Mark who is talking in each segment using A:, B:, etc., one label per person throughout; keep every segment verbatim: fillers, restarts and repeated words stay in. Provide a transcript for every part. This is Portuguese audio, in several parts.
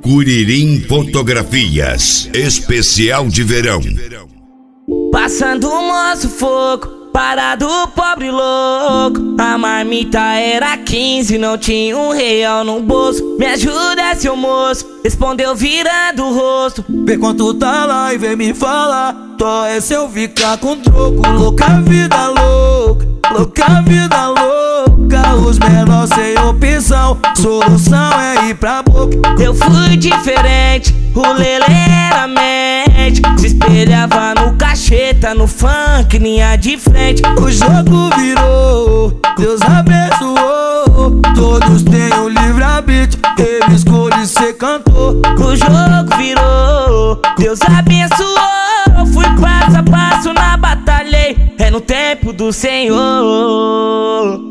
A: Curirim Fotografias, especial de verão.
B: Passando o moço fogo, parado pobre louco. A marmita era quinze, não tinha um real no bolso. Me ajuda, seu moço, respondeu virando o rosto.
C: Vê quanto tá lá e vem me falar. Tó é se eu ficar com troco. Louca vida louca, louca vida louca. Os menores sem opção, solução é ir pra boca.
B: Eu fui diferente, o lelê era mente. Se espelhava no cacheta, no funk, linha de frente.
C: O jogo virou, Deus abençoou. Todos têm o livre-arbítrio, ele escolhe ser cantor.
B: O jogo virou, Deus abençoou. Fui passo a passo na batalha, é no tempo do Senhor.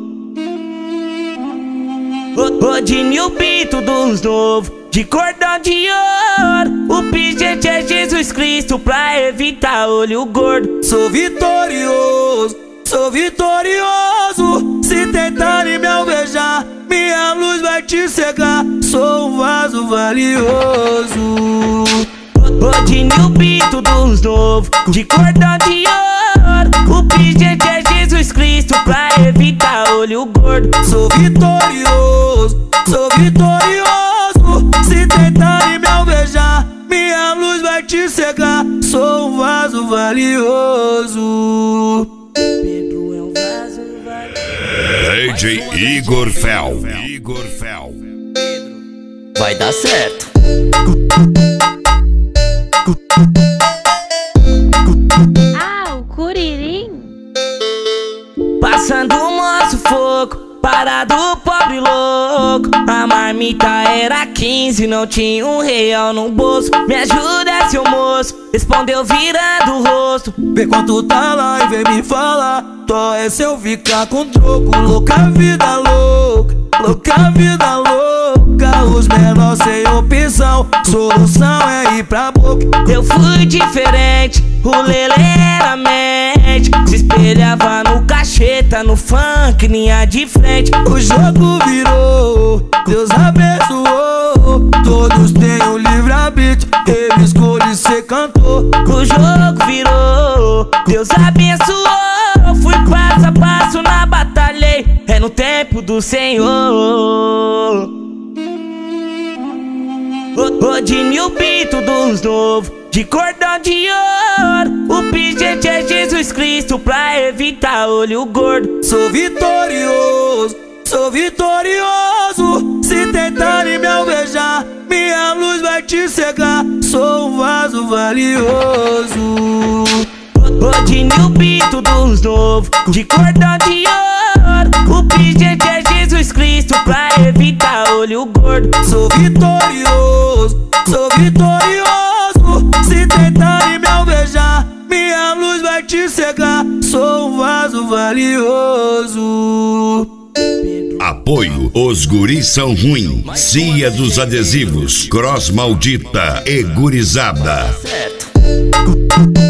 B: Rodinho o Bito dos novos, de cordão de ouro. O pingente é Jesus Cristo pra evitar olho gordo.
C: Sou vitorioso, sou vitorioso. Se tentarem me alvejar, minha luz vai te cegar. Sou um vaso valioso.
B: Rodinho o Bito dos novos, de cordão de ouro. O pingente é Jesus Cristo pra evitar olho gordo.
C: Sou vitorioso, sou vitorioso. Se tentarem me alvejar, minha luz vai te cegar. Sou um vaso valioso.
B: Pedro é um vaso valioso.
A: D J Igor Fel. Igor Fel.
D: Vai dar certo.
E: Ah, o Curirim.
B: Passando o moço fogo, parado pobre louco. A marmita era quinze, não tinha um real no bolso. Me ajuda, seu moço, respondeu virando o rosto.
C: Vê quanto tá lá e vem me falar. Tó é se eu ficar com troco. Louca vida louca, louca vida louca. Os menores sem opção, solução é ir pra boca.
B: Eu fui diferente, o lelê era mente. Se espelhava no cacheta, no funk, linha de frente.
C: O jogo virou, Deus abençoou. Todos têm o livre-arbítrio, ele escolhe ser cantor.
B: O jogo virou, Deus abençoou. Fui passo a passo na batalha, é no tempo do Senhor. Rodinho o Bito dos novos, de cordão de ouro. O pingente é Jesus Cristo pra evitar olho gordo.
C: Sou vitorioso, sou vitorioso. Se tentarem me alvejar, minha luz vai te cegar. Sou um vaso valioso.
B: Rodinho o Bito dos novos, de cordão de ouro. O pingente é Jesus Cristo pra evitar olho gordo.
C: Sou vitorioso, sou vitorioso. Se tentarem me alvejar, minha luz vai te cegar. Sou um vaso valioso.
A: Apoio, os guris são ruim. Cia dos adesivos, Cross Maldita e Gurizada.
D: Certo.